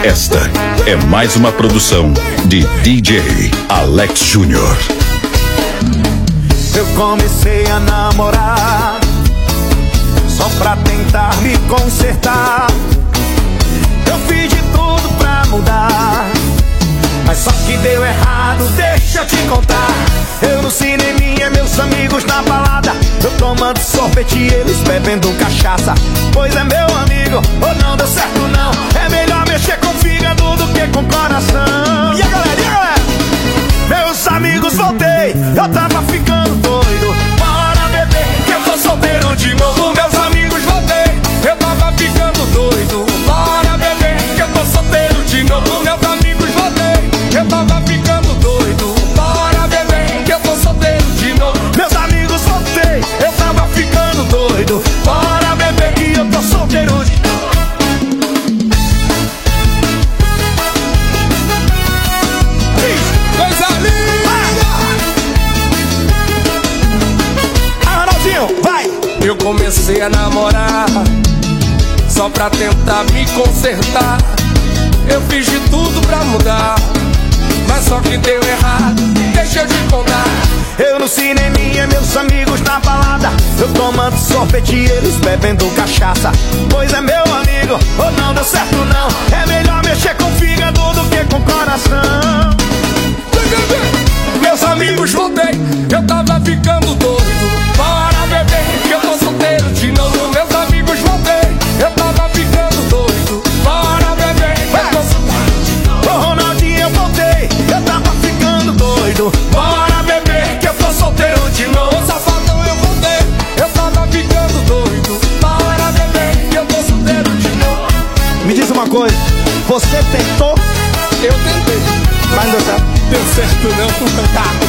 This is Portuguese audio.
Esta é mais uma produção de DJ Alex Júnior. Eu comecei a namorar só pra tentar me consertar. Eu fiz de tudo pra mudar, mas só que deu errado, deixa eu te contar. Eu no cineminha, meus amigos na balada, eu tomando sorvete e eles bebendo cachaça. Pois é, meu amigo, ou não deu certo não. É melhor mexer com o fígado do que com o coração. E a galera? Meus amigos, voltei, eu tava ficando doido. Bora beber, que eu tô solteiro de novo. Meus amigos, voltei, eu tava ficando doido. Bora beber, que eu tô solteiro de novo. Meus amigos, voltei, eu tava ficando doido. Bora beber, que eu tô solteiro de novo. Meus amigos, voltei, eu tava ficando doido. Bora beber, que eu tô solteiro de novo. Coisa linda! Arnaldinho, vai! Eu comecei a namorar só pra tentar me consertar. Eu fiz de tudo pra mudar, mas só que deu errado, deixa eu te contar. Eu no cineminha, meus amigos na balada, eu tomando sorvete e eles bebendo cachaça. Pois é, meu amigo, ou não deu certo não. É melhor mexer com o fígado do que com o coração. Meus amigos, voltei, eu tava ficando doido. Bora beber, que eu tô solteiro de novo. Meus amigos, voltei, eu tava ficando doido. Bora beber, que eu tô solteiro de novo. Ô Ronaldinho, eu voltei, eu tava ficando doido. Bora beber, que eu tô solteiro de novo. Safadão, eu voltei, eu tava ficando doido. Bora beber, que eu tô solteiro de novo. Me diz uma coisa, você tentou? Eu tentei, mas não deu certo não.